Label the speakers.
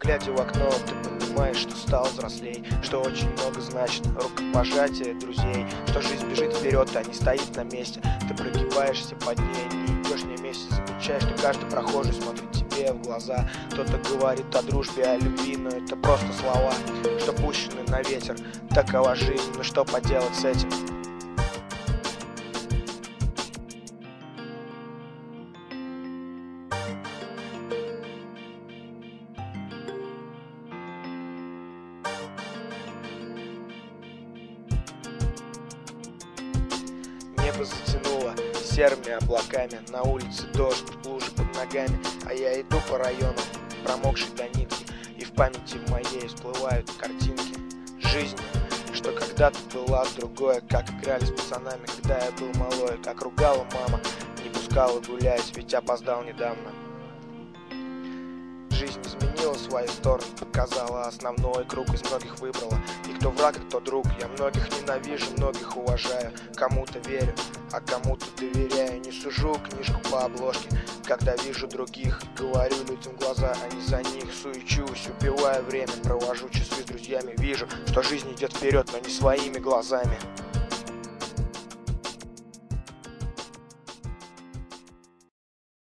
Speaker 1: Глядя в окно, ты понимаешь, что стал взрослей, что очень много значит рукопожатие друзей, что жизнь бежит вперед, а не стоит на месте. Ты прогибаешься под ней, не идешь не вместе, замечаешь, что каждый прохожий смотрит тебе в глаза. Кто-то говорит о дружбе, о любви, но это просто слова, что пущены на ветер. Такова жизнь, но что поделать с этим? Небо затянуло серыми облаками, на улице дождь, лужи под ногами, а я иду по району, промокший до нитки, и в памяти моей всплывают картинки жизни, что когда-то была другое, как играли с пацанами, когда я был малой, как ругала мама, не пускала гулять, ведь опоздал недавно. Жизнь изменила свою сторону, показала основной круг, из многих выбрала. И кто враг, а кто друг. Я многих ненавижу, многих уважаю. Кому-то верю, а кому-то доверяю. Не сужу книжку по обложке, когда вижу других. Говорю людям в глаза, а не за них. Суечусь, убиваю время, провожу часы с друзьями. Вижу, что жизнь идет вперед, но не своими глазами.